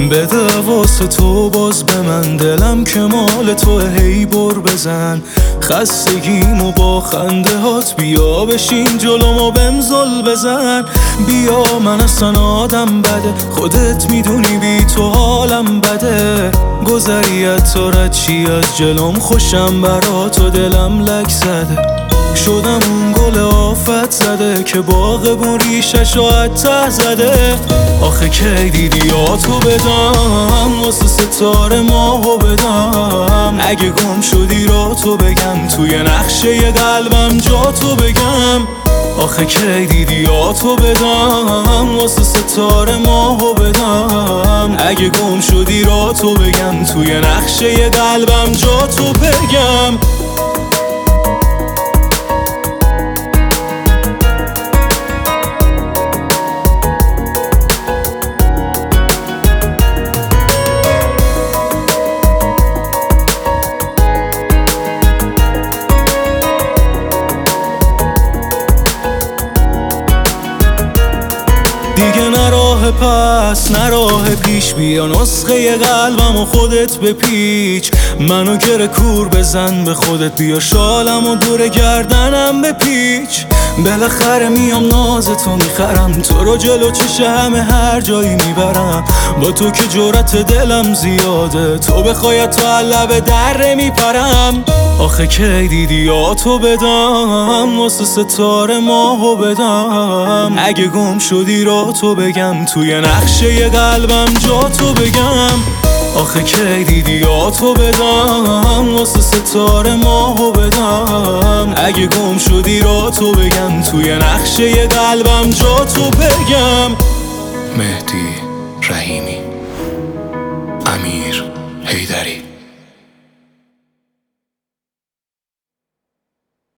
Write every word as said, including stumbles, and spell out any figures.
بده واسه تو باز به من، دلم که مال تو، هی بر بزن خستگیمو با خنده هات، بیا بشین جلومو بهم زل بزن. بیا من اصلا آدم بده، خودت میدونی بی تو حالم بده. گذریت تو رد چی از جلوم، خوشم برا تو دلم لک زده. شدم اون گل آفت زده که باغبون ریشش رو ته زده. آخه کی دیدی یا تو بدم، واسه ستاره ماهو بدم. اگه گم شدی را تو بگم، توی نقشه قلبم جا تو بگم. آخه کی دیدی یا تو بدم، واسه ستاره ماهو بدم. اگه گم شدی را تو بگم، توی نقشه قلبم جا تو بگم. دیگه نه راه پس نه راه پیش، بیا نسخه قلبم و خودت بپیچ. منو گره کور بزن به خودت، بیا شالم و دور گردنم بپیچ. بالاخره میام ناز تو میخرم، تو رو جلو چش همه هر جایی میبرم. با تو که جرأت دلم زیاده، تو بخوای تو لب دره میپرم. آخه کی دیدی یا تو بدم، واسه ستاره ماهو بدم. اگه گم شدی را تو بگم، توی نقشه قلبم جا تو بگم. آخه کی دیدی یا تو بدم، واسه ستاره ماهو بدم. اگه گم شدی را تو بگم، توی نقشه قلبم جا تو بگم. مهدی رحیمی.